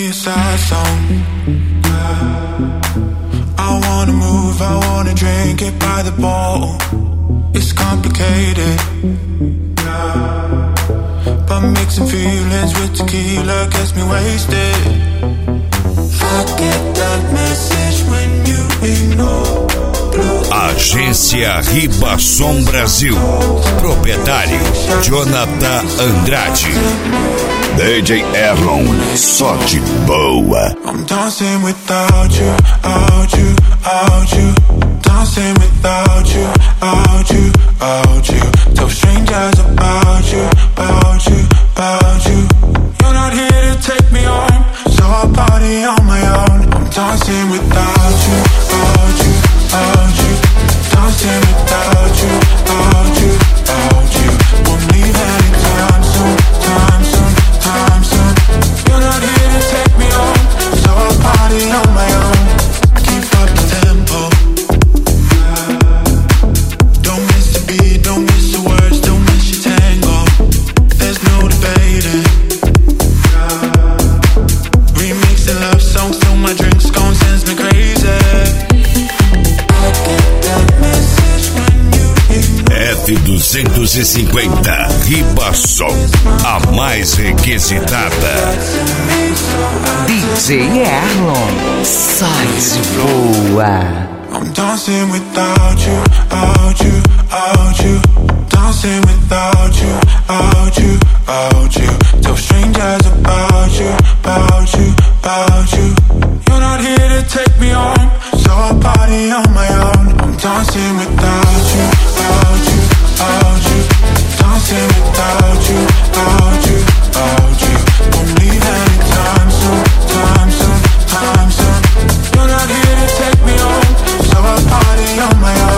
a sad song. I wanna move, I wanna drink it by the bottle. It's complicated, but mixing feelings with tequila gets me wasted. I get that message when you ignore. Agência Ribassom Brasil. Proprietário Jonathan Andrade. DJ Erlon, só de boa. I'm dancing without you, out you, out you. Dancing without you, out you, out you. Tell strangers about you, about you, about you. You're not here to take me home, so I'll party on my own. I'm dancing without you, out you, out you. Dancing without you, out you, out you. Won't leave anytime soon, time soon, time soon. You're not here to take me home, so I'll party on my own. Keep up the tempo. Don't miss the beat, don't miss the words, don't miss your tango. There's no debating. Remixing love songs till my drinks gone, sends me crazy. F250 Ribassom, a mais requisitada. DJ Erlon, sai de boa. I'm dancing without you, out you, out you. Dancing without you, out you, out you. Tell strangers about you, about you, about you. You're not here to take me home, so I'll party on my own. I'm dancing without you, out you, out you. Dancing without you, out you, out you. Won't leave anytime soon, time soon, time soon. You're not here to take me home, so I'll party on my own.